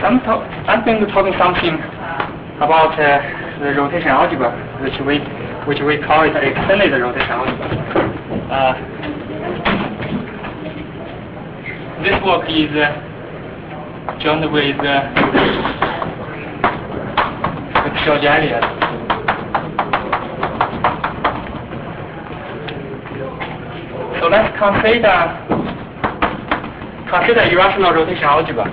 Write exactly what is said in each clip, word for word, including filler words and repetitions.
I'm, talk, I'm going to talk something about uh, the rotation algebra, which we which we call it extended rotation algebra. Uh, this work is uh, joined with uh, with George Eliot. So let's consider consider irrational rotation algebra.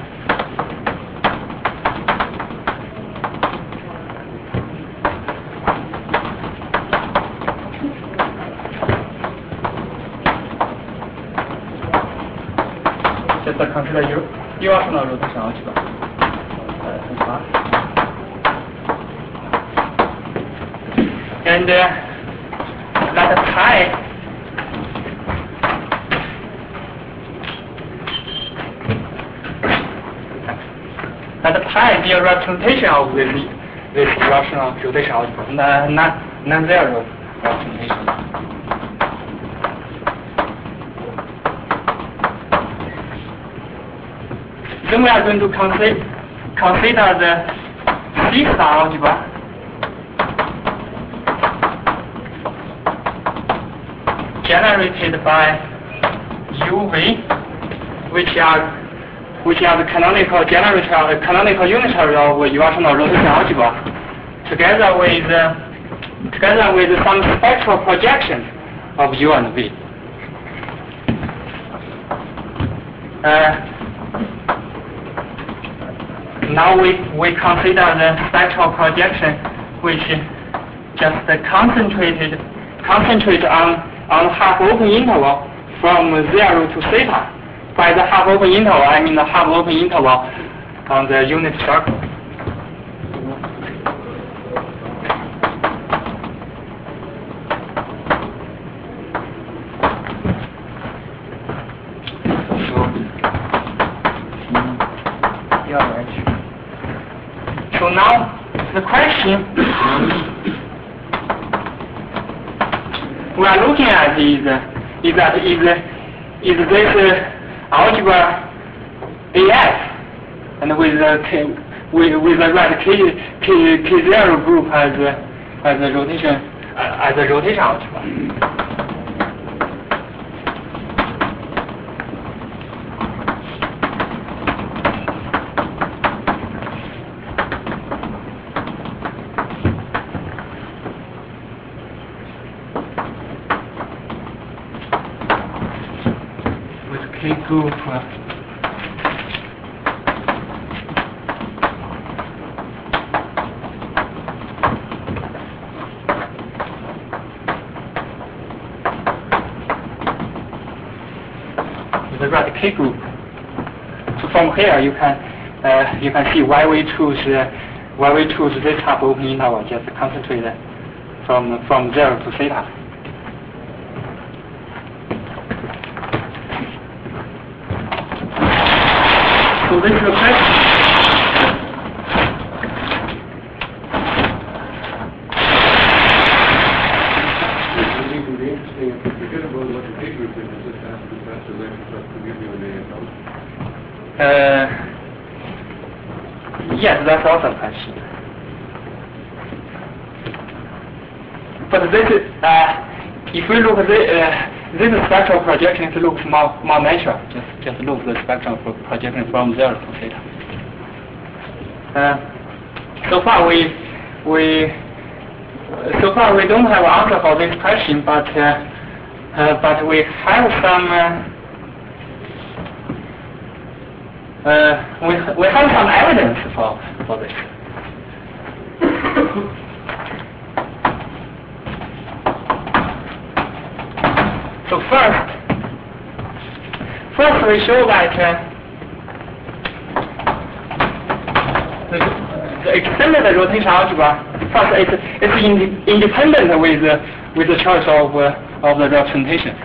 Just consider irrational rotation algebra. And uh, let pi let pi be a representation of this this irrational rotation algebra, non non-zero representation. Then we are going to consider consider the C-star algebra. Generated by U V, which are which are the canonical generator, canonical unitary of irrational rotation algebra, together with uh, together with some spectral projection of U and V. Uh, now we we consider the spectral projection, which just uh, concentrated concentrate on on half-open interval from zero to theta. By the half-open interval, I mean the half-open interval on the unit circle. So, so now the question we are looking at is uh, is that is uh, is this uh, algebra A F and with the K, with with the right K K K zero group as a, as a rotation uh, as a rotation algebra. K group uh, with the right K group. So from here you can uh, you can see why we choose uh, why we choose this half open interval, just concentrate from from zero to theta. So this is the question. Uh, yes, that's also a question. But this is, uh, if we look at the, uh, this spectral projection, it looks more more natural. Just just look at the spectral projection from zero to theta. Uh, so far we we so far we don't have an answer for this question, but uh, uh, but we have some uh, uh, we we have some evidence for for this. So first, first we show that uh, the, the extended rotation algebra first it's it's in, independent with uh, with the choice of uh, of the representation.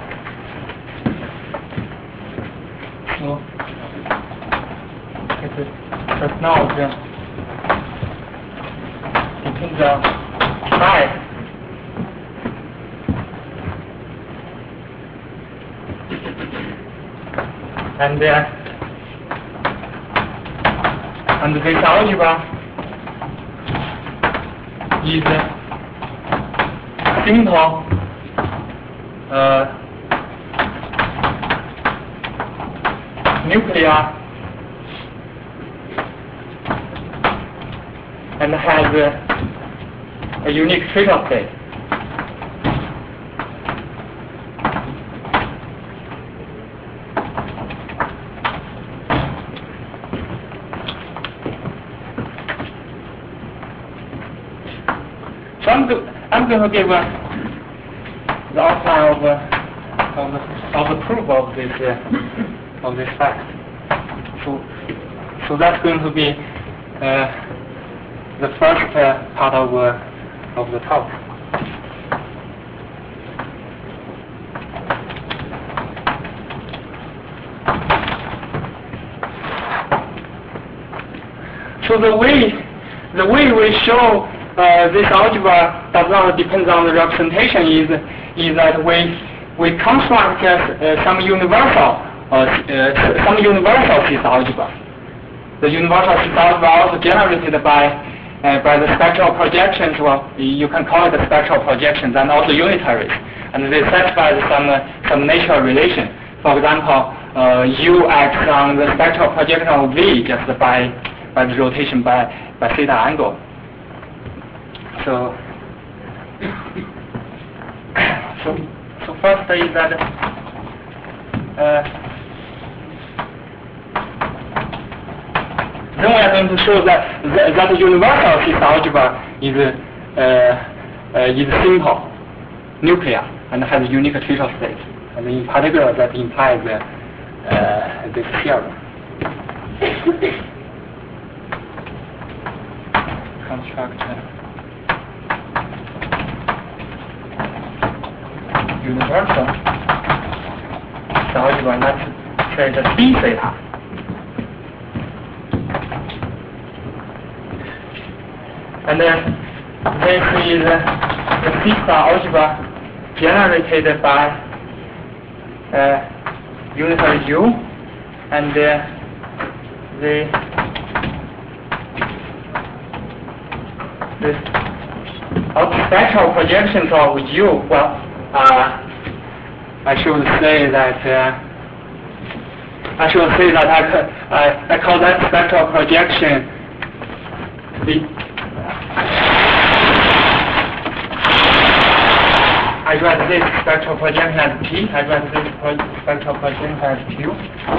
So it does not uh, depends on phi. And uh, and this algebra is simple uh, nuclear and has uh, a unique trivial state. So I'm, go I'm going to give uh, the outline of, uh, of, the, of the proof of this uh, of this fact. So, so that's going to be uh, the first uh, part of uh, of the talk. So the way the way we show uh, this algebra does not depend on the representation is is that we we construct uh, some universal uh, uh, some universal His algebra. The universal His algebra also generated by Uh, by the spectral projections. Well, you can call it the spectral projections, and also unitaries, and they satisfy some uh, some natural relation. For example, uh, U acts on the spectral projection of V just by by the rotation by by theta angle. So so so first is that uh, then we are going to show that that, that universal His algebra is uh, uh, is simple, nuclear, and has a unique trivial state, and in particular that implies uh, uh, this theorem. Construct uh, universal His algebra, and let's say the d theta. And then this is uh, the theta algebra generated by uh, unitary U, and uh, the the spectral projections of U. Well, uh, I should say that uh, I should say that I uh, I call that spectral projection the I write this spectral projection as P. I write this pro spectral projection as Q.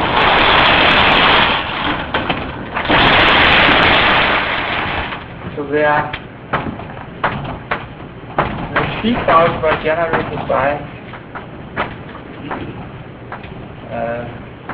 So they are the P cells were generated by uh,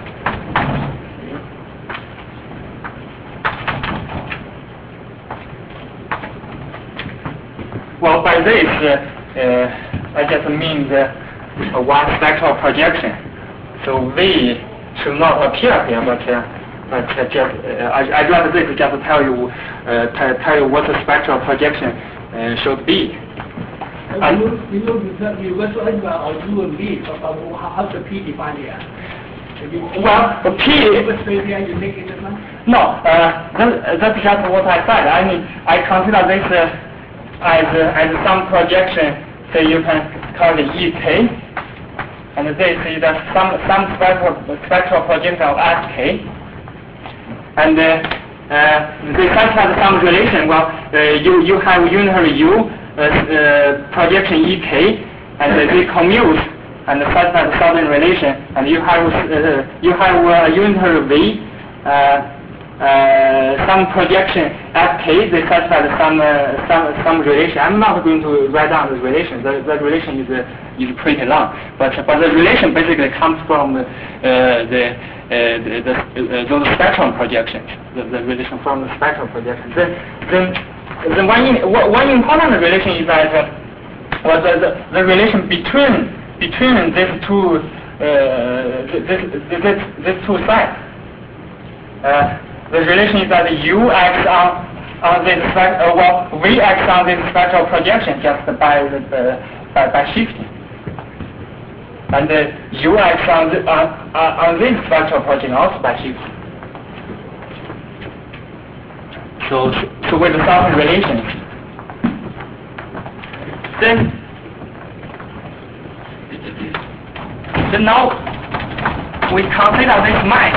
well, by this. Uh, uh, I just mean the uh, one spectral projection. So V should not appear here, but uh, but uh, just uh, I I rather this just to tell you uh, tell you what the spectral projection uh, should be. And you you know the universal algebra or U and V, how's the P defined here? Well, the P. You make it different? No, uh, that, that's just what I said. I mean, I consider this uh, as uh, as some projection. So you can call it E K, and this is the some some spectral spectral projection of S K, and uh, uh, they satisfy some relation. Well, uh, you you have unitary U uh, uh, projection E K, and uh, they commute and satisfy the Southern relation, and you have uh, you have uh, unitary V. Uh, Uh, some projection S K, they satisfy some uh, some some relation. I'm not going to write down the relation. The, the relation is uh, is pretty long, but but the relation basically comes from uh, the uh, the, the uh, those spectrum projections. The, the relation from the spectrum projections. Then then the one in, one important relation is that uh, well, the, the the relation between between these two uh, this, this these two sides. Uh, The relation is that U acts on on this uh, well V acts on this spectral projection just by the uh, by, by shifting, and uh, U acts on the, on, on this spectral projection also by shifting. So, so with the certain relations. Then, then now we consider this map.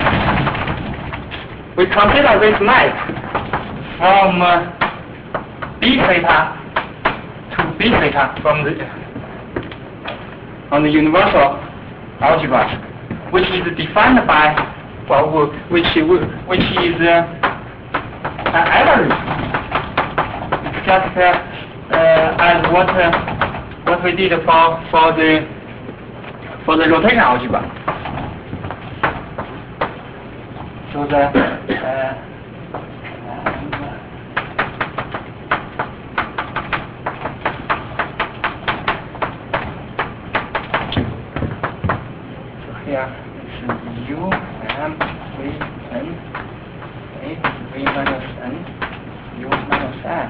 We consider this map from uh, B theta to B theta from the on the universal algebra, which is defined by well, which which is uh, an average. It's just uh, uh, as what uh, what we did for for the for the rotation algebra. So the uh, so here it's U M V N A V minus N U minus N.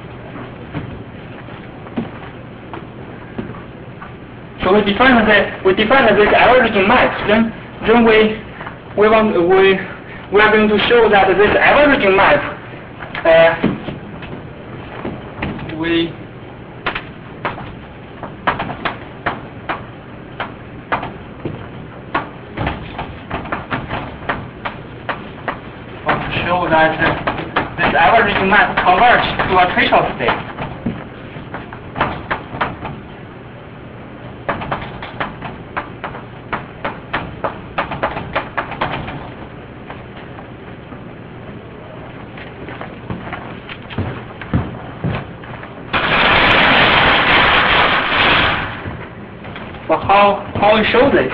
So we define the we define this averaging max. Then then we we want we we are going to show that this averaging map uh, we want to show that uh, this averaging map converges to a tracial state. So how how we show this?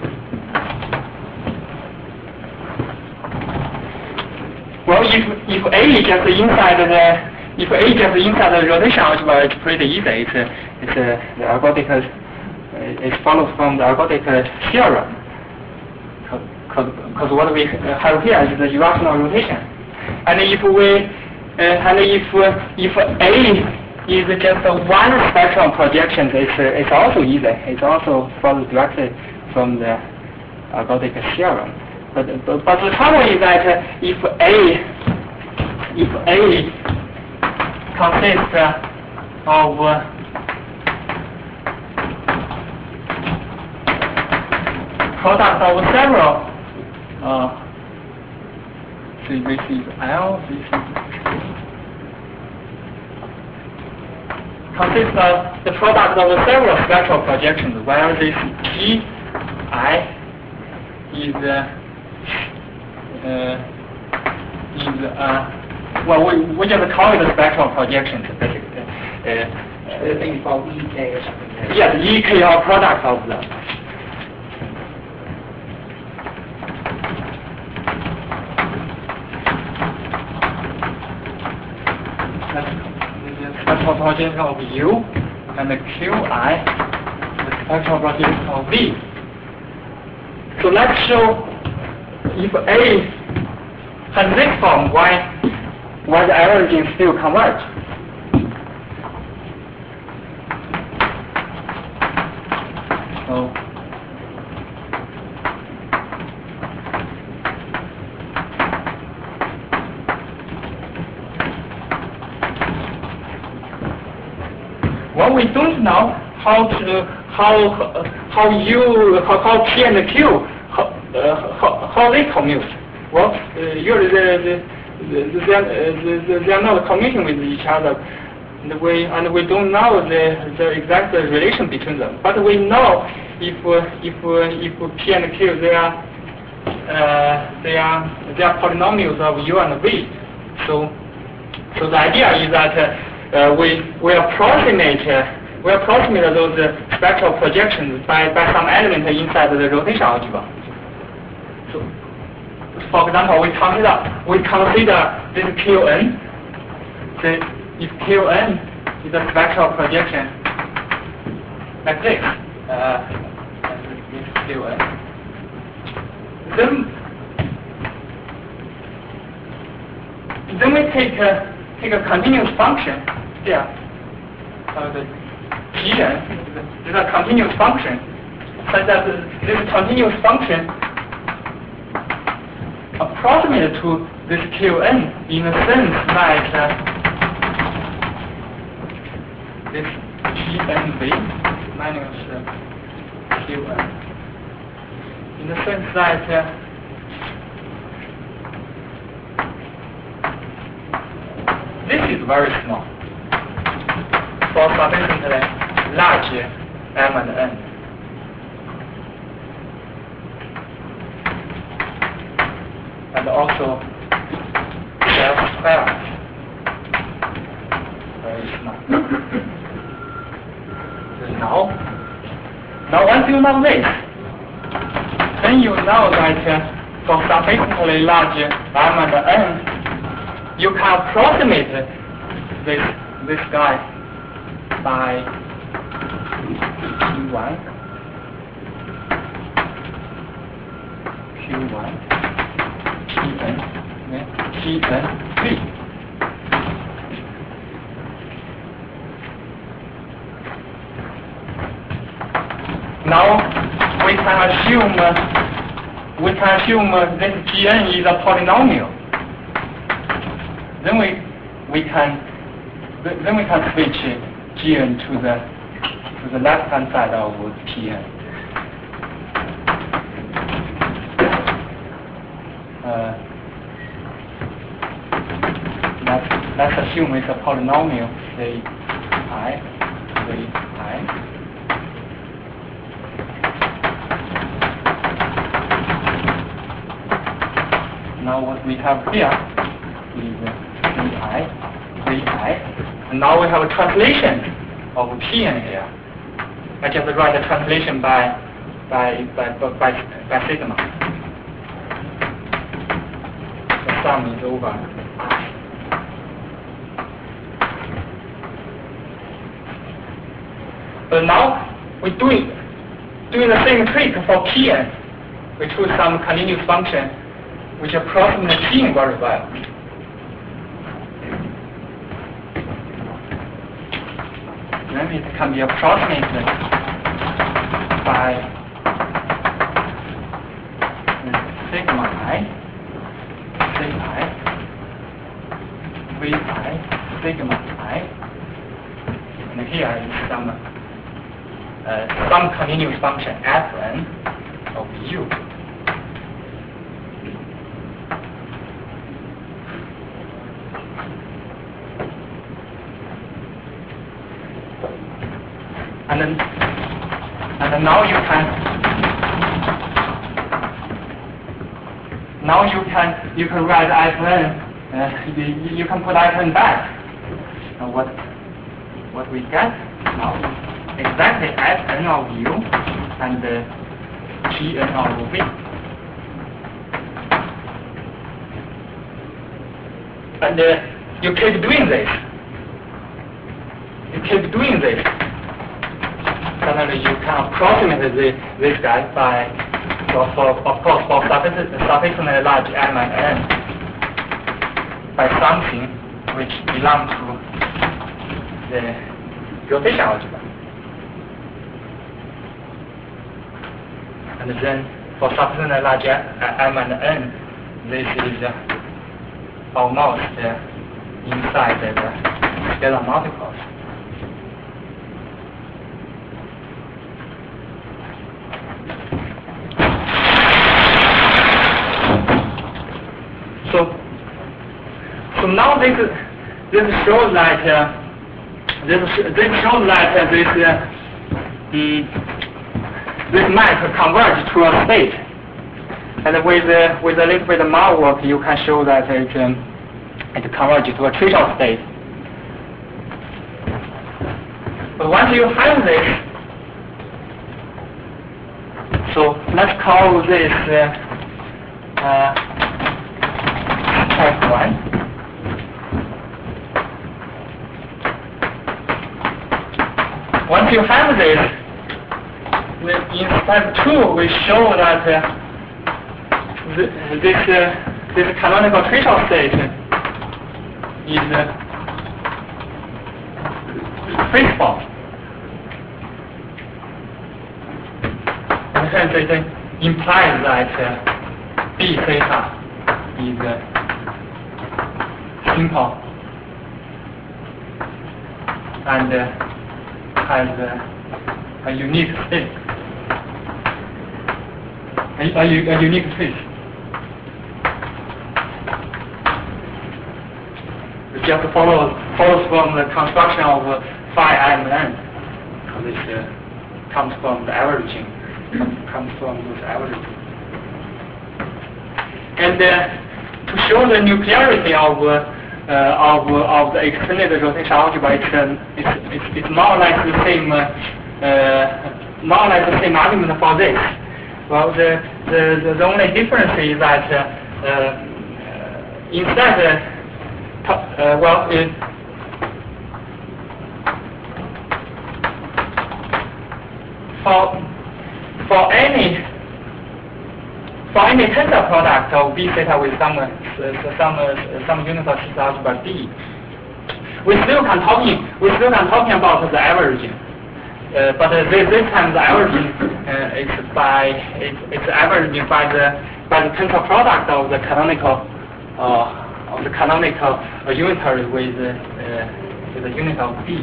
Well, if if A is just inside the if A is just inside the rotation algebra, it's pretty easy. It's a, it's a, the ergodic uh, it follows from the ergodic theorem. Because what we have here is the irrational rotation, and if we uh, and if uh, if A is just one spectral projection, it's, uh, it's also easy. It also follows directly from the ergodic theorem. But, but, but the trouble is that uh, if A if A consists uh, of uh, product of several uh, so this is L, this is consists of the product of several spectral projections, where this T I is uh, uh, is uh, well, we, we just call it a spectral projections basically. Uh, uh, thing called E K or something. yes, E K are product of them. The spectral projection of U and the Q I, the spectral projection of V. So let's show if A has this form, why why the averaging still converge. So well, we don't know how to how how U how, how P and Q how uh, how, how they commute. Well, uh, usually they they they are, uh, they are not commuting with each other. And we and we don't know the the exact relation between them. But we know if uh, if uh, if P and Q they are uh, they are they are polynomials of U and V. So so the idea is that uh, uh, we we approximate uh, we approximate those uh, spectral projections by by some element inside the rotation algebra. So, for example, we consider we consider this Qn. The, if Qn is a spectral projection like this, uh, this Qn, then then we take a take a continuous function here. Uh, the Gn is a continuous function, such that this continuous function approximate to this Qn in the sense that uh, this Gnv minus uh, Qn in the sense that uh, this is very small for sufficiently large m and n. And also self-squared. Very small. So now, now once you know this, then you know that uh, for sufficiently large m and n, you can approximate this this guy by Q one, Q one, Tn, Tn v. Now we can assume uh, we can assume uh, this Gn is a polynomial. Then we we can then we can switch Gn to the to the left hand side of Tn. Uh, let's let's assume it's a polynomial. Say I, say I. Now what we have here is Vi, Vi, and now we have a translation of Tn here. I just write the translation by by by by, by, by sigma. The sum is over I. But now we doing doing the same trick for Tn. We choose some continuous function which approximates Tn very well. Then it can be approximated by sigma I, sig I, Vi, sigma I, and here is some uh, some continuous function Fn of U. And then, and then now you can, now you can, you can write Fn. Uh, you, you can put Fn back. And what, what we get now is exactly Fn of U and uh, Tn of V. And uh, you keep doing this. You keep doing this. Suddenly you can approximate the, this guy by, for, for, of course, for sufficiently large m and n, by something which belongs to the Gaussian algebra. And then for sufficiently large m and n, this is uh, almost uh, inside the scalar multiples. So, so now this this shows that uh, this this shows that uh, this uh, um, this map converges to a state, and with uh, with a little bit more work, you can show that it um, it converges to a trivial state. But once you have this, so let's call this uh, uh, step one. Once you have this, in step two, we show that uh, th this uh, this canonical trivial state is uh, feasible, and hence it implies that uh, B theta is uh, simple and uh, has uh, a unique state, a, a, a unique state. It just follows follows from the construction of uh, phi M n, because it uh, comes from the averaging, comes from those averaging. And uh, to show the nuclearity of uh, uh, of uh, of the extended rotation algebra, it's, um, it's it's it's more or less the same uh, uh, more or less the same argument for this. Well, the the the, the only difference is that uh, uh, instead, uh, uh, well, it, for for any For any tensor product of B theta with some uh, some uh, some unit of theta algebra D, we still can talking we still can talking about the averaging, uh, but uh, this, this time the averaging uh, is by it's, it's averaging by the by the tensor product of the canonical uh, of the canonical uh, unitary with uh, uh, with the unit of D.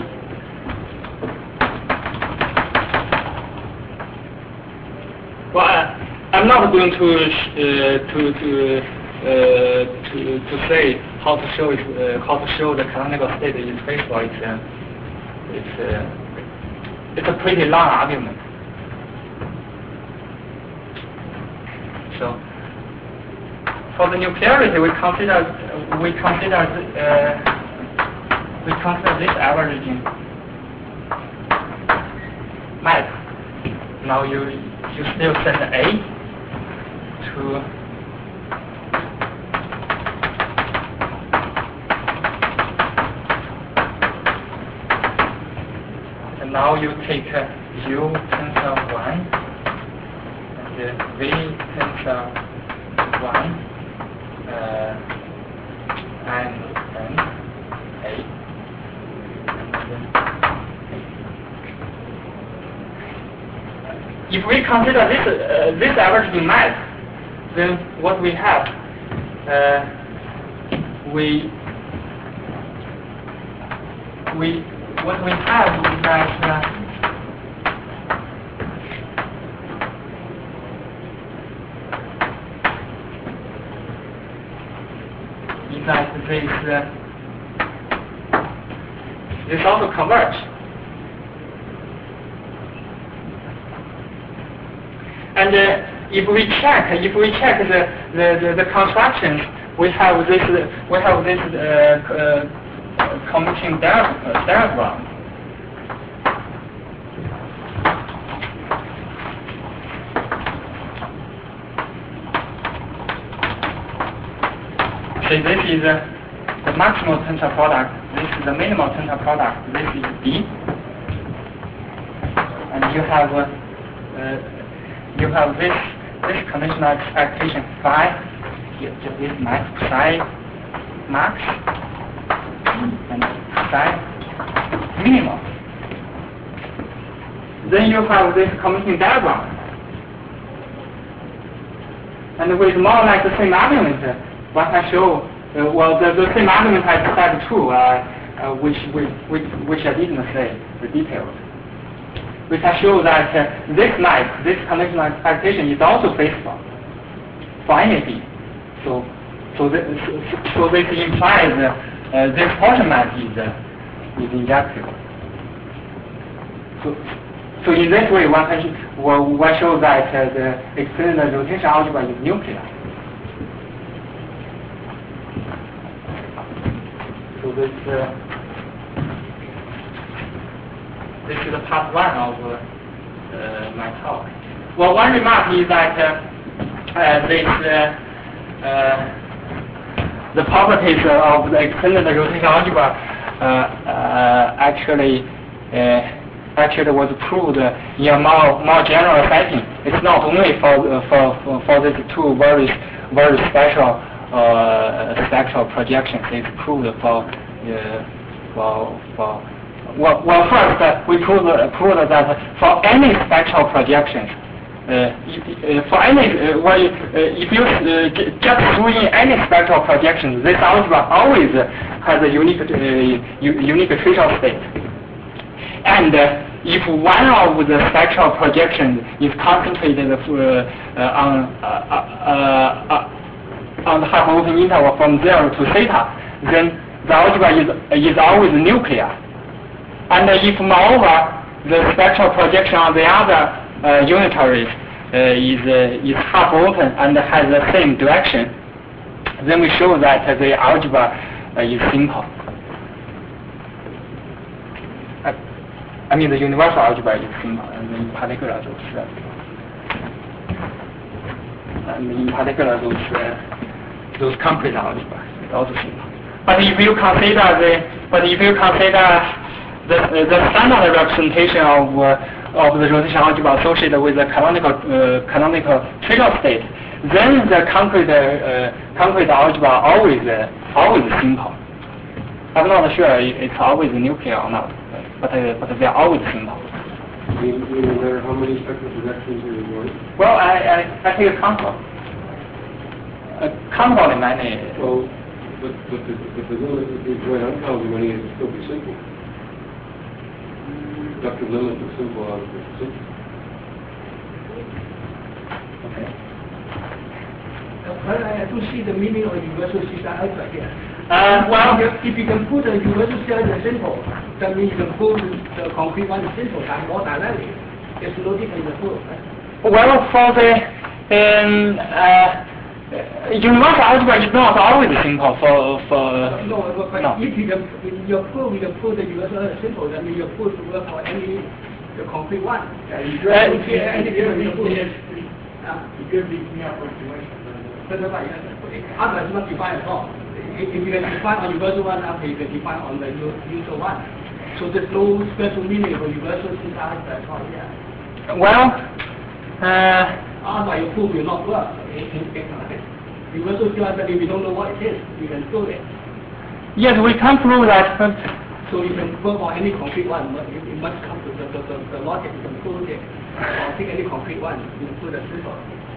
Well. Uh, I'm not going to uh, to to, uh, to to say how to show it, uh, how to show the canonical state is spatial. It's uh, it's uh, it's a pretty long argument. So for the nuclearity, we consider we consider uh, we consider this averaging map. Now you you still send A. To and now you take uh, U tensor one and uh, V tensor one uh, and then A. And if we consider this uh, this averaging map, then what we have, uh, we we what we have is that uh, is that this uh, this also converge. And uh, if we check, if we check the the, the, the constructions, we have this we have this uh, uh, commuting diagram. So this is uh, the maximal tensor product. This is the minimal tensor product. This is D, and you have uh, uh, you have this. This conditional expectation phi, this max psi max and psi minimum. Then you have this commuting diagram, and with more or less the same argument, one can show uh, well the, the same argument I said true, uh, uh, which, which which which I didn't say the details. We can show that uh, this map, this conditional expectation is also feasible for any D. So, so, this, so this implies uh, uh, this portion map is uh, is injective. So, so in this way, one can well, one show that uh, the extended rotation algebra is nuclear. So this. Uh, This is part one of uh, uh, my talk. Well, one remark is that uh, uh, this, uh, uh, the properties of the extended rotation algebra uh, uh, actually uh, actually was proved in a more more general setting. It's not only for for for, for these two very very special uh, spectral projections. It's proved for uh, for for. Well, well, first, uh, we proved, uh, proved that for any spectral projections, uh, for any, uh, well, uh, if you uh, just throw in any spectral projection, this algebra always has a unique, uh, unique facial state. And uh, if one of the spectral projections is concentrated uh, uh, on uh, uh, uh, on the hyperopen interval from zero to theta, then the algebra is is always nuclear. And uh, if moreover the spectral projection on the other uh, unitaries uh, is uh, is half open and has the same direction, then we show that uh, the algebra uh, is simple. Uh, I mean the universal algebra is simple, and in particular those uh, and in particular those uh, those concrete algebra is also simple. But if you consider the but if you consider the uh, the standard representation of uh, of the rotation algebra associated with the canonical uh, canonical trivial state, then the concrete uh, concrete algebra always uh, always simple. I'm not sure it's always nuclear or not, but uh, but they are always simple. No matter how many spectral projections are involved? Well, I I, I take a control. A control in many. Well, but but the, but the limit of these right uncounted many is still be simple. Got the limit of simple algebra is simple. Okay. Well, I don't see the meaning of universal system algebra here. Uh, well, if, if you can put a universal system as simple, that means you can put the concrete one is simple and more dynamic. There's no difference in the proof, right? well, for the um, uh, universal algebra is not always simple for for. No, but, but no. if you can, in your proof, you can put the universal as simple. That means your proof will work for any the concrete one. Yeah, you Uh, don't see any difference in the proof. You give me the approximation. That's right. Algebra is not defined at all. If you can define on universal one, after you can define on the usual one. So there's no special meaning for universal system algebra at all. Yeah. Well, uh, Otherwise your proof will not work. Universal system algebra, if we don't know what it is, we can prove it. yes, we can prove that, but So you can work on any concrete one, but it, it must come to the, the, the, the logic, you can prove it. Or take any concrete one, you can prove the simple.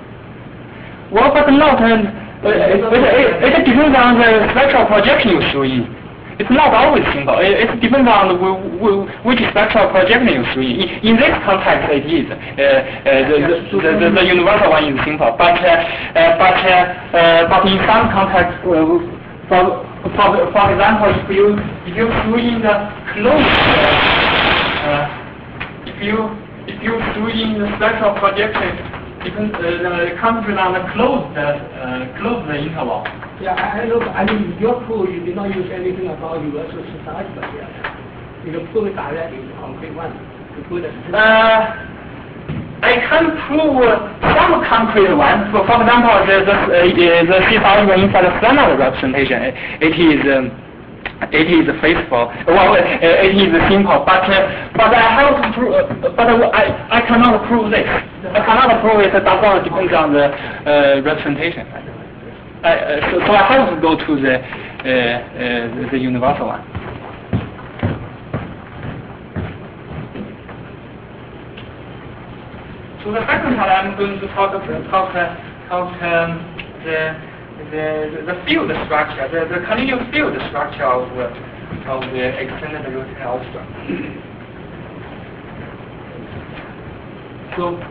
well, but not. Uh, it, it, it depends on the spectral projection you throw in. It's not always simple. It, it depends on the, which spectral projection you throw in. In this context, it is uh, uh, the, the, the, the, the universal one is simple. But uh, uh, but uh, uh, but in some context, uh, for, for for example, if you if you throw in the closed, uh, uh, if you if you throw in the spectral projection, depends uh, the concentrate on the closed uh, closed interval. Yeah, I, I know, I mean, your proof, you did not use anything about universal system algebra here. You can prove it directly in the concrete one. To put it. Uh, I can prove some concrete ones. For, for example, the the uh, the system algebra inside the standard representation, it is um, it is faithful. Well, uh, it is simple, but uh, but I have to prove. Uh, but uh, I I cannot prove this. I cannot prove it. It does not depend on the uh, representation. Uh, uh, so, so I have to go to the uh, uh, the, the universal one. So the second part, I'm going to talk talk talk um, the, the the field structure, the, the continuous field structure of uh, of the extended rotation algebra. So.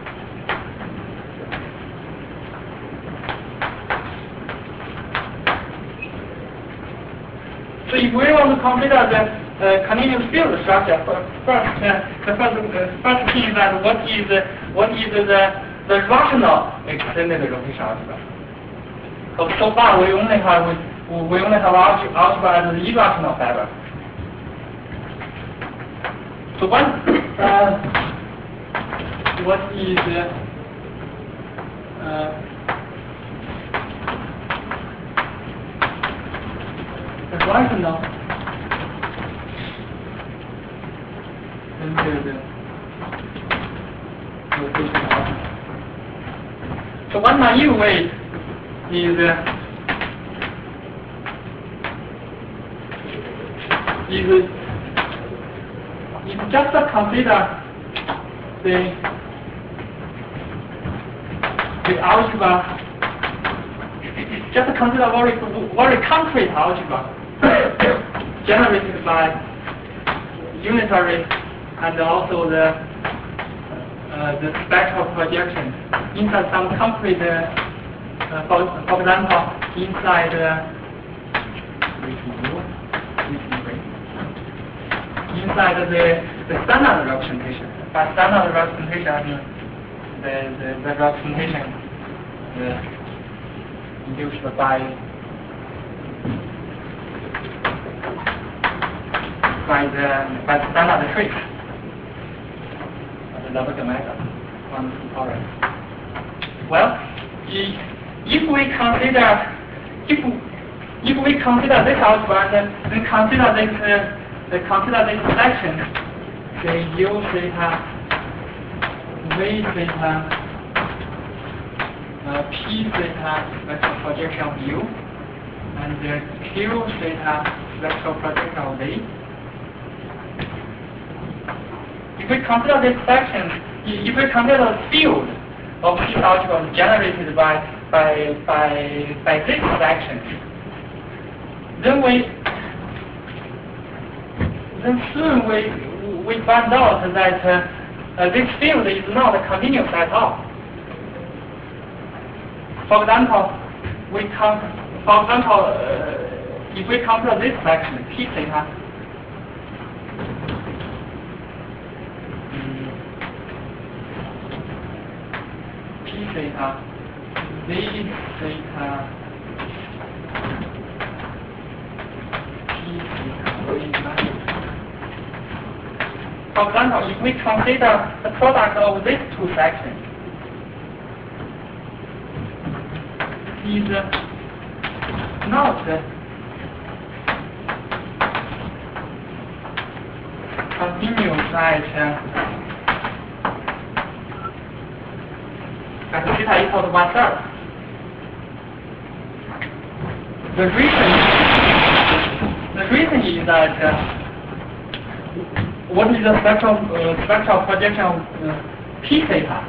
So if we want to consider the uh, continuous field structure, first, uh, the first, uh, first thing is that what is uh, what is the the rational extended rotation algebra? So, so far we only have we, we only have algebra, algebra as the irrational fiber. So what uh, what is uh, uh, the rational extended rotation algebra? So one naive way is uh, is is just consider the the algebra, just consider very, very concrete algebra generated by unitary and also the uh, the spectral projection inside some concrete, uh, uh, for, for example, inside uh, inside the, the standard representation. By standard representation, I mean the, the, the representation uh, induced by by the by the standard trace, the Lebesgue method on torus. Well, if, if we consider if if we consider this algebra, then, then consider this uh, the consider this section, say U theta, V theta, uh, P theta vector projection of U, and uh, Q theta vector projection of V. If we consider this section, if we consider the field of this algebra generated by by by by this section, then we then soon we we find out that uh, uh, this field is not continuous at all. For example, we come for example uh, if we consider this section P theta. Theta, V theta, P theta. For example, if we consider the product of these two sections, is not continuous at at theta equal to one third. The reason, the reason is that uh, what is the spectral uh, spectral projection of uh, P theta?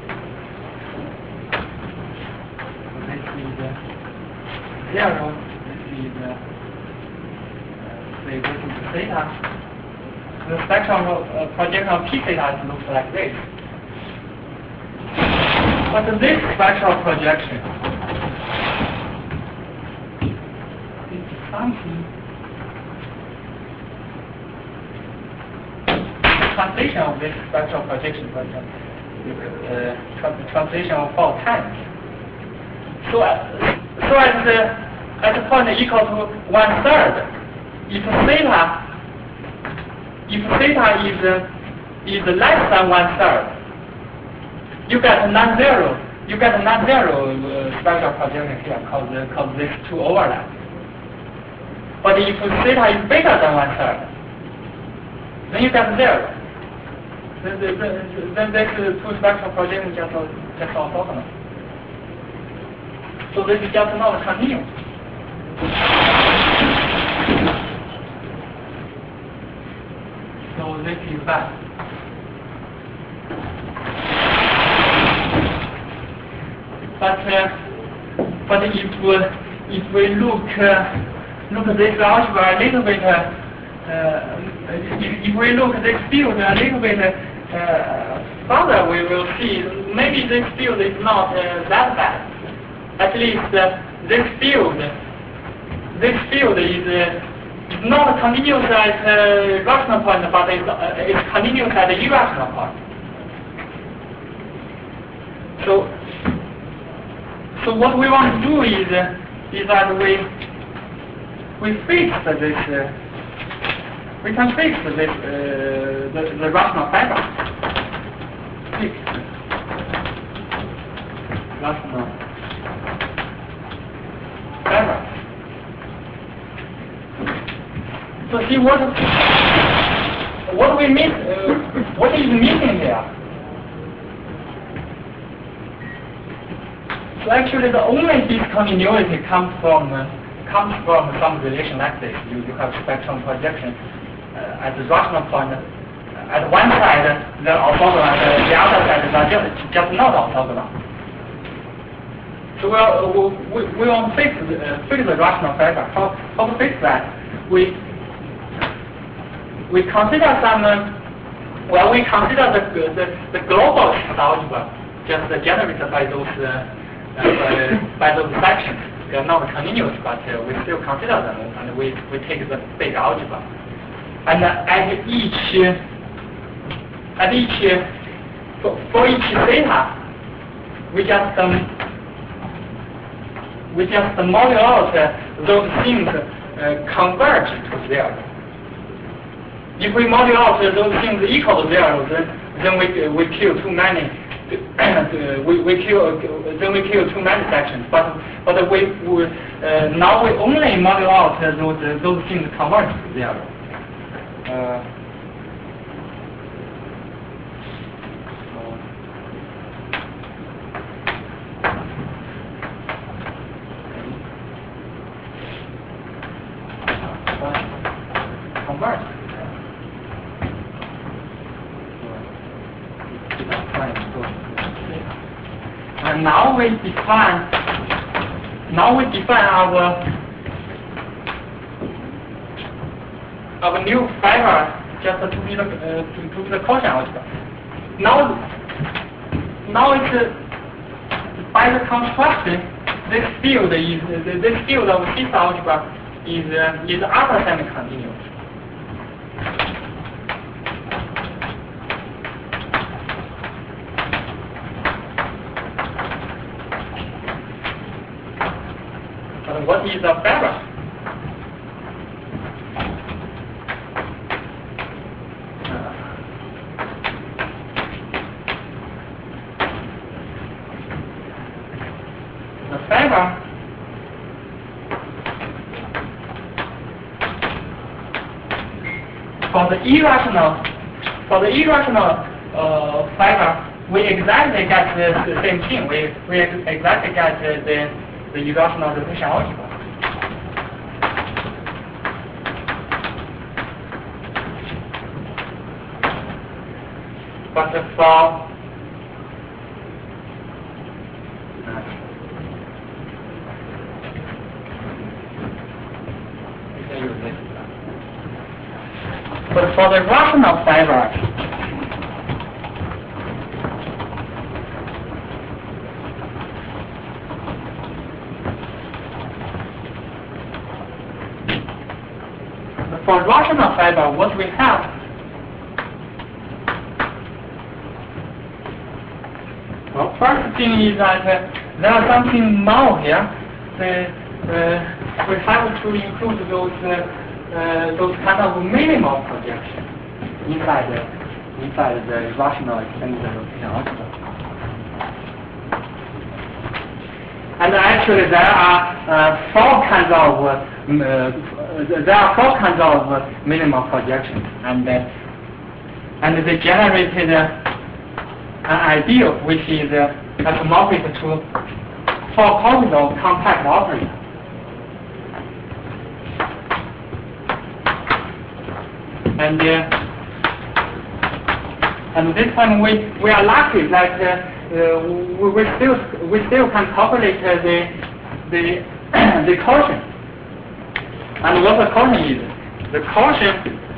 This is uh, zero. This is uh, say this is theta. The spectral uh, projection of P theta looks like this. But this spectral projection is something, translation of this spectral projection, for example, uh, tra translation of four times. So, uh, so at the at the point equal to one third, if theta if theta is uh, is less than one third, you get a non-zero. You get a non-zero uh, spectral projection here, because because these two overlap. But if theta is bigger than one third, then you get zero. Then, then, then this two spectral projection just just orthogonal. So this is just not continuous. So this is bad. But uh, but if uh, if we look uh, look at this algebra a little bit, uh, uh, if, if we look at this field a little bit uh, further, we will see maybe this field is not uh, that bad. At least uh, this field this field is uh, not continuous at uh, rational point, but it's, uh, it's continuous at the irrational point. So. So what we want to do is uh, is that we we fix this uh, we can fix this uh, the, the rational fiber. Fix rational fiber. So see what what we miss uh, what is missing here. So actually, the only discontinuity comes from uh, comes from some relation like this. You you have spectrum projection uh, at the rational point. Uh, at one side, they're orthogonal. At the other side, they're just just not orthogonal. So we'll, we, we want to fix the, uh, fix the rational fiber. How, how to fix that? We, we consider some, uh, well, we consider the, the, the global algebra just uh, generated by those, uh, uh, by those sections. They are not continuous, but uh, we still consider them, and we, we take the big algebra. And uh, at each, uh, at each, uh, for, for each theta, we just um, we just model out uh, those things uh, converge to zero. If we model out uh, those things equal to zero, then, then we we kill too many. uh, we we kill then we kill too many sections. But but we, we uh, now we only model out uh, those uh, those things converge to zero. Uh, converge. And now we define now we define our our new fiber just to be the uh, to, to be the quotient algebra. Now now it's uh, by the construction, this field is uh, this field of this algebra is uh, is upper semi-continuous. But what is a fiber? The fiber for the irrational for the irrational uh, fiber, we exactly get the, the same thing. We we exactly get the the, the irrational rotation algebra. But for But for the rational fiber, for rational fiber, what we have, well, first thing is that uh, there are something more here. The, uh, we have to include those. Uh, Uh, those kind of minimal projections inside the inside the rational extended rotation algebra. And actually, there are uh, four kinds of uh, uh, there are four kinds of uh, minimal projections, and uh, and they generated uh, an ideal which is uh, isomorphic to four copies of compact operator. And uh, and this time we we are lucky that uh, uh, we, we still we still can calculate uh, the the the quotient. And what the quotient is? The quotient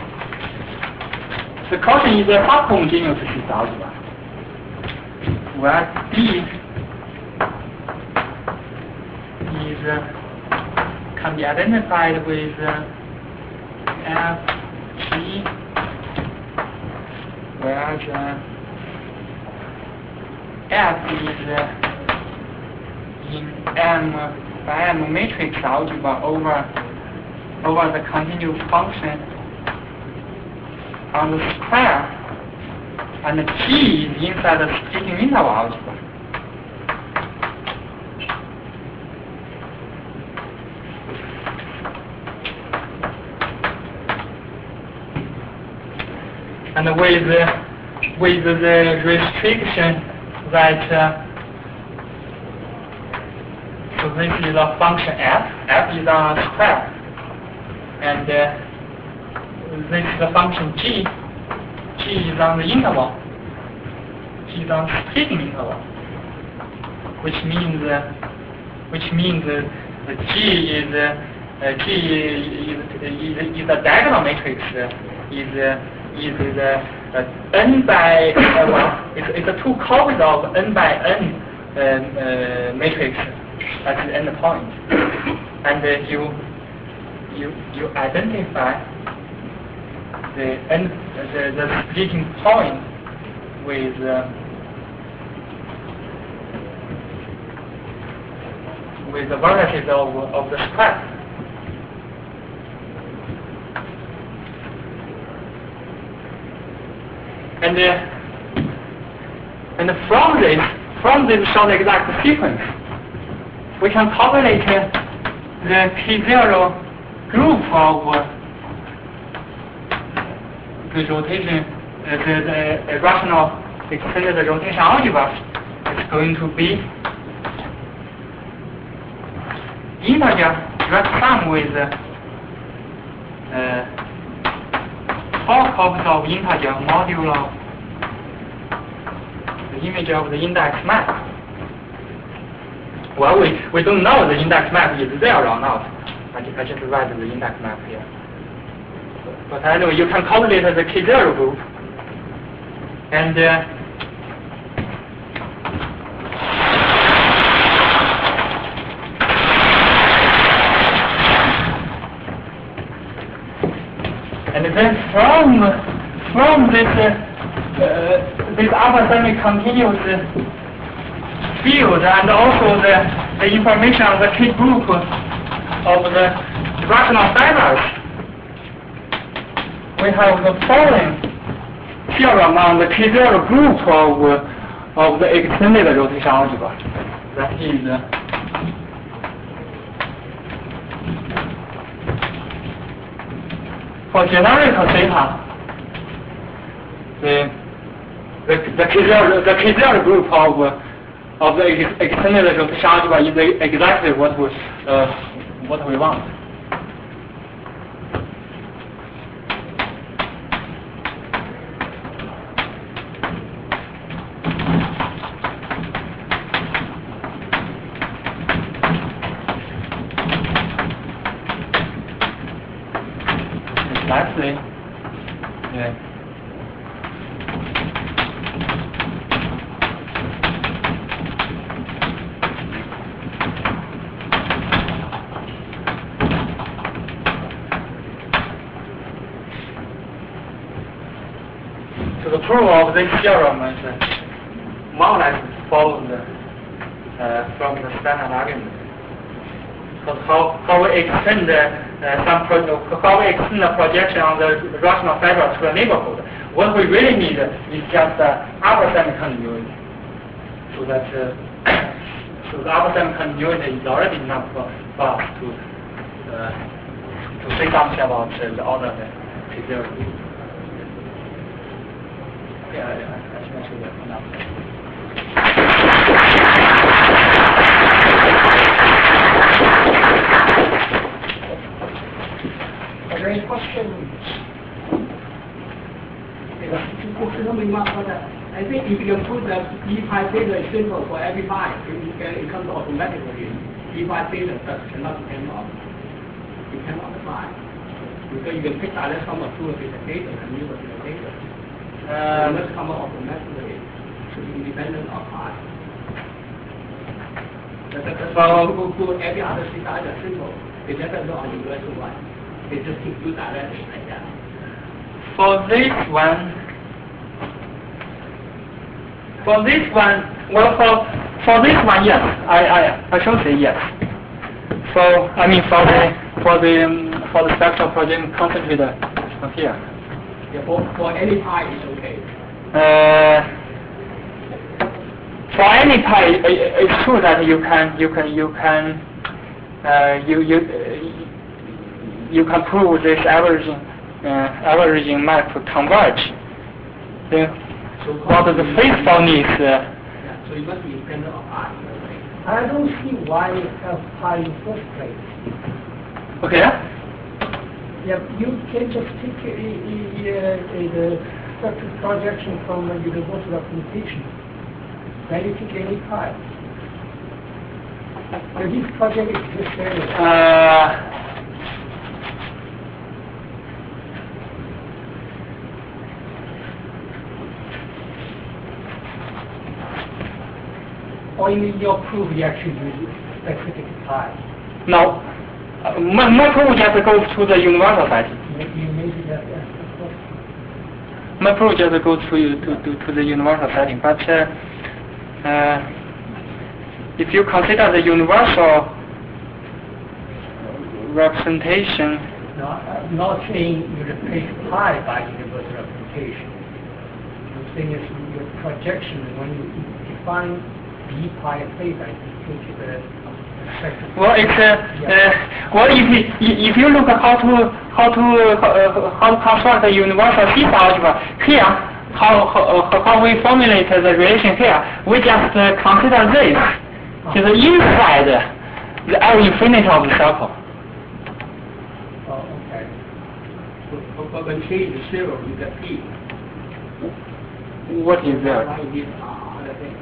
the quotient is a half homogeneous system algebra, where D is uh, can be identified with uh, F. G, where the F is uh, in M by M matrix algebra over over the continuous function on the square, and the G is inside the splitting interval algebra. And with uh, with the restriction that uh, so this is a function f, f is on a square, and uh, this is the function g, g is on the interval, g is on the splitting interval, which means uh, which means uh, G is uh, uh, G is, is, is a diagonal matrix. Uh, is uh, is the uh, n by uh, well, it's, it's a two copies of n by n uh, uh, matrix at the end point, and uh, you you you identify the end the, the splitting point with uh, with the vertices of of the square. And uh, and from this from this short exact sequence, we can calculate uh, the K zero group of uh, the rotation, uh, the, the uh, rational extended rotation algebra is going to be integer direct sum with uh, uh, four copies of integer modulo the image of the index map. Well, we, we don't know the index map is there or not. I, I just write the index map here. But anyway, you can calculate the K zero group. And uh, and then from from this uh, uh, this upper semi-continuous field and also the, the information on the K group of the rational fibers, we have the following theorem on the K zero group of uh, of the extended rotation algebra. That is uh, for generic theta, the the the K zero the K zero group of uh, of the ex extended rotation algebra is exactly what we uh, what we want. Exactly. Yeah. So the proof of this theorem is uh, more or less follows the, uh, from the standard argument. Because how, how we extend the, uh, some pro how we extend the projection on the rational fiber to the neighborhood. What we really need is just the upper semi-continuity. So that uh, so the upper semi-continuity is already enough for, for us to uh, to say something about uh, the order of the K zero. Yeah, yeah, I think I should have enough. Are there any questions? Just a remark on that. I think if you can put that E pi theta is simple for every pi, it, can, it comes automatically. E pi theta just cannot depend on, you cannot apply. Because you can pick either sum of two of theta theta and mu of theta theta. Um, it must come out automatically, so independent of pi. But that's why people put every other theta is simple. They never go on universal one. They just keep two directly like that. For this one, for this one, well, for for this one, yes, I I I should say yes. So I mean for the for the um, for the spectral projection concentrator here. Yeah, for for any pi it's okay. Uh, for any pi, it, it's true that you can you can you can uh, you you uh, you can prove this averaging uh, averaging map converge. Then So what the faithful needs. Uh, yeah, so it must be independent of pi. I don't see why you have pi in the first place. okay. Yeah, you can just take a, a, a, a, the spectral projection from a universal representation. Then you take any pi. Does this project exist anywhere? Uh, Or in your proof you actually use specific pi? no. Uh, my, my proof just goes to the universal setting. You maybe that, yeah, of course. My proof just goes to, to, to, to the universal setting. But uh, uh, if you consider the universal representation, No, I'm not saying you replace pi by universal representation. I'm saying is your projection when you define b pi theta, you take the second. well, it's uh, uh, well if you, if you look at how to how to uh, how to construct the universal system algebra here, how how, how we formulate the relation here, we just uh, consider this to the inside the L infinity of the circle. Oh, okay. But, but when k is zero, you get p. What is that? Why you need other thing?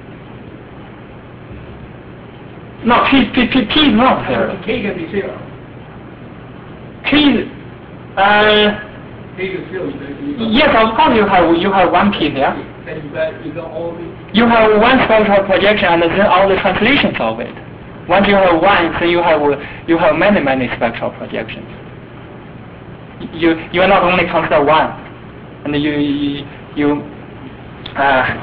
No, P, P, P, P is not zero. K can be zero. K is, uh, K is zero. You can, you can, yes, of course you have, you have one P there. then you got, you got all the... You have one spectral projection and then all the translations of it. Once you have one, then you have, you have many, many spectral projections. You, you are not only consider one, and you, you, you uh,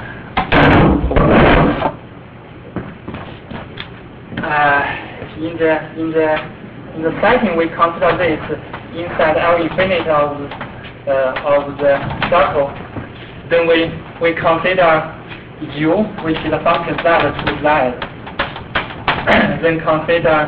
Uh, in the in the in the setting we consider this inside L infinity of uh, of the circle. Then we we consider U, which is the function z to z. then consider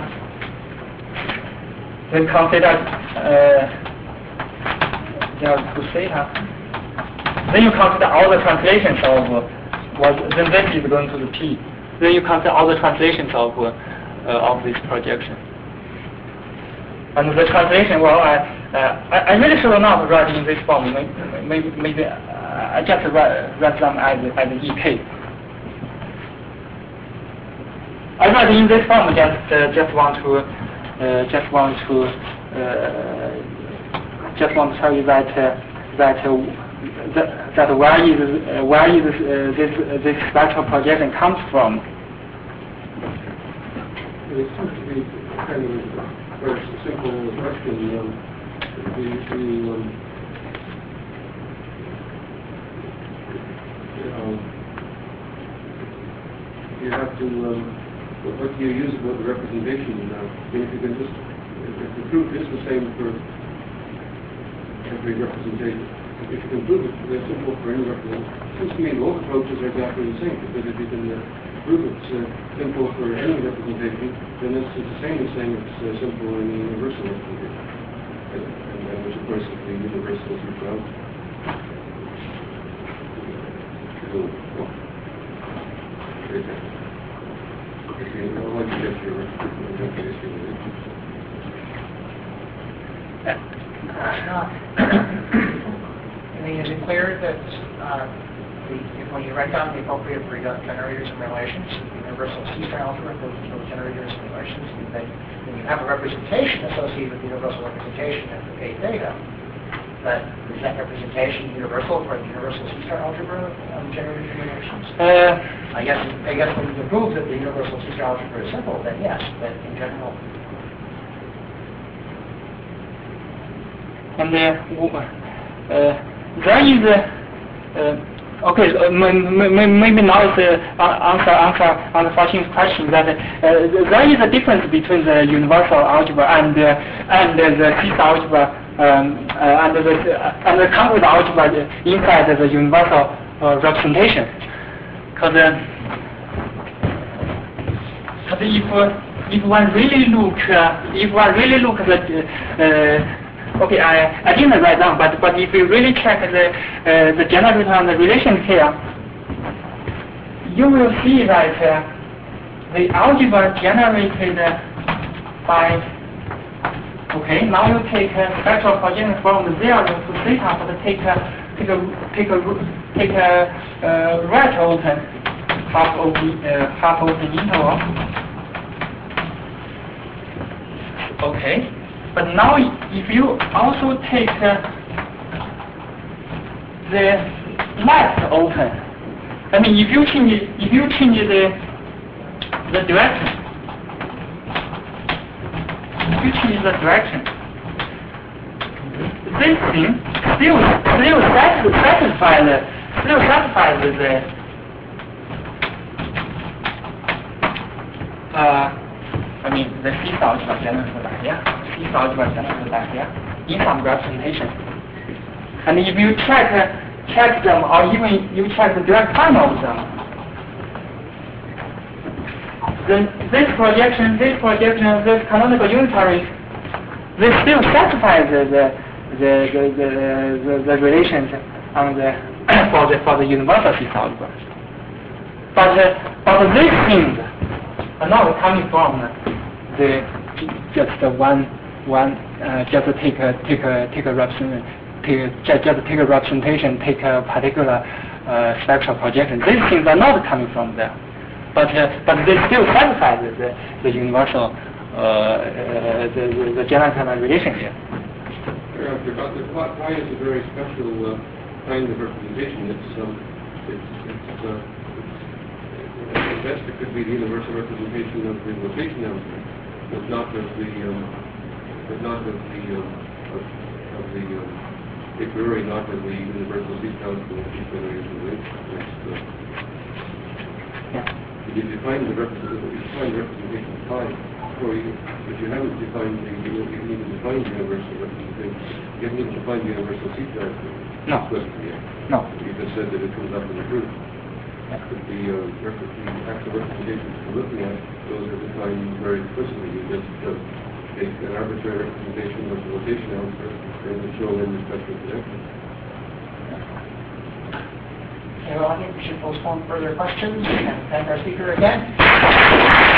then consider uh, yeah, to theta. Then you consider all the translations of what. Then this is going to the P. Then you consider all the translations of uh, uh, of this projection. And the translation, well, I, uh, I, I really should not write in this form. Maybe, maybe, maybe uh, I just write, write them as as E K. I write in this form. Just uh, just want to uh, just want to uh, just want to tell you that uh, that. Uh, That, that where is uh, where is uh, this uh, this spectral projection comes from? It seems to be kind of a very simple question. Um, the, the, um, you know, you have to um, what do you use about the representation? Uh, if you can just if the proof is the same for every representation. If you can prove it, they're simple for any representation. It seems to me both approaches are exactly the same, because if you can uh, prove it's uh, simple for any representation, then it's the same as saying it's uh, simple in the universal representation. And, and, and which of course is the universal as well. So, well, very technical. Okay, I'd like to get your issue with it. I mean, is it clear that uh, the, when you write down the appropriate generators and relations, the universal C-star algebra goes to those generators and relations, and then when you have a representation associated with the universal representation of the K theta, but is that representation universal for the universal C-star algebra of generators and relations? Uh, I guess I guess when you prove that the universal C-star algebra is simple, then yes, but in general. and uh, uh, there is uh, uh, okay. Uh, maybe now it's uh, answer answer answer Faxin's question that uh, there is a difference between the universal algebra and uh, and uh, the C-star algebra um, uh, and the uh, and the concrete algebra inside the universal uh, representation. Because uh, if uh, if one really look uh, if one really look at the uh, Okay, I, I didn't write down, but but if you really check the uh, the generator and the relation here, you will see that uh, the algebra generated by. Okay, now you take a spectral projection from zero to theta, but take a take a take a take a uh, right open half open uh, half open interval. Okay, but now if you also take uh, the left open, I mean if you change if you change the the direction, if you change the direction, this thing still still satisfy the still satisfies the uh I mean the seesaw algebra general idea, seesaw algebra general idea in some representation. And if you check check them, or even you check the direct time of them, then this projection, this projection, this canonical unitary, they still satisfy the the the the, the, the, the relations on the for the for the universal seesaw algebra. But uh, but these things are not coming from the just the one one uh, just take a take a take a representation take just, just take a representation take a particular uh, spectral projection. These things are not coming from there, but uh, but they still satisfy the the, the universal uh, uh, the, the the general kind of relation here. Yeah, because the pi is a very special uh, kind of representation. It's um, it's it's. Uh, At best, it could be the universal representation of the rotation element, but not of the, um, but not of the, um, of, of the, um, a priori, not of the universal seesaw relation. Uh, if you define the representation, you define the representation of pi, or you, if you haven't defined the, you haven't even defined the universal representation, you haven't even defined the universal seesaw No. yet. No. You just said that it comes up in the proof. But the, uh, the actual representations we're looking at, those are defined very explicitly. You just uh, take an arbitrary representation of the rotation algebra and show in the special connection. Okay, well, I think we should postpone further questions and thank our speaker again.